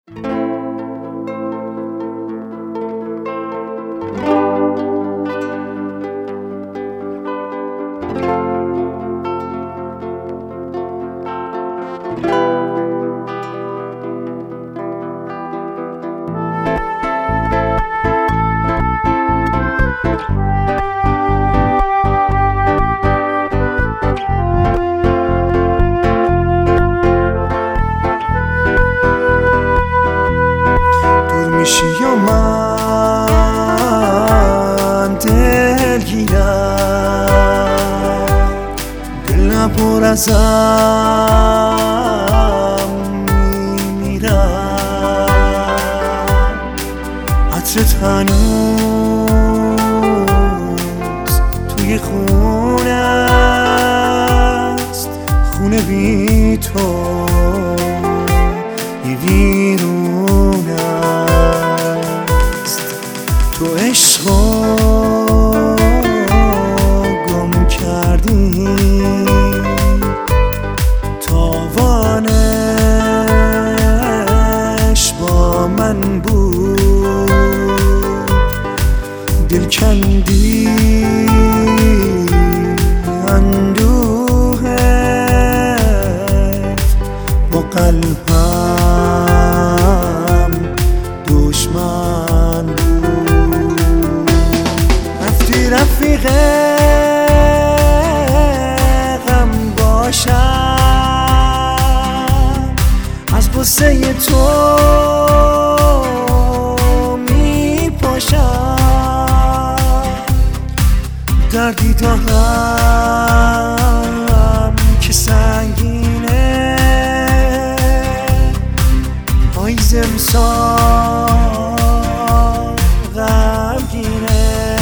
یا من دلگیرم، دل پر ازم میمیرم، عطرت هنوز توی خونه است، خونه بی تو یه ویرون است. تو عشقو گم کردی، تاوانش با من بود، دل کندی اندوهت با قلبم دشمن بود. رفتی رفیق غم باشم، از غصه تو می پاشم، دردی دارم که سنگینه، پاییز امسال غمگینه.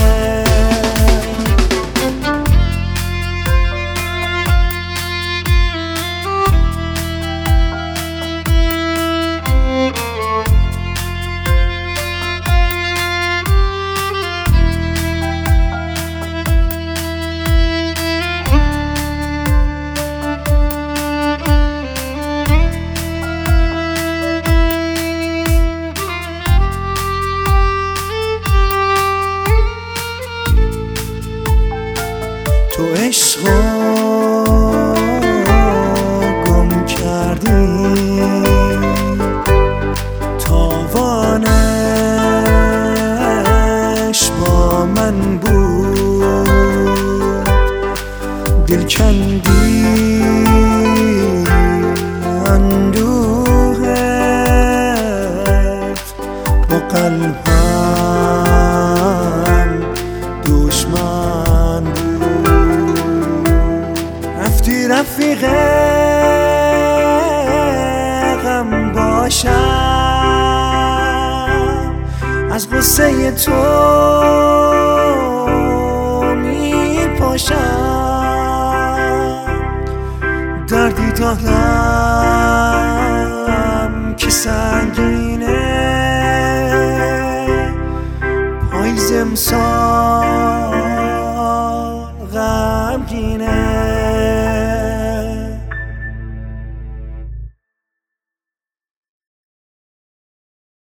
تو عشقو گم کردی، تاوانش با من بود، دل کندی اندوهت با قلبم دشمن بود. رفتی رفیق غم باشم، از غصه تو می پاشم، دردی دارم که سنگینه، پاییز امسال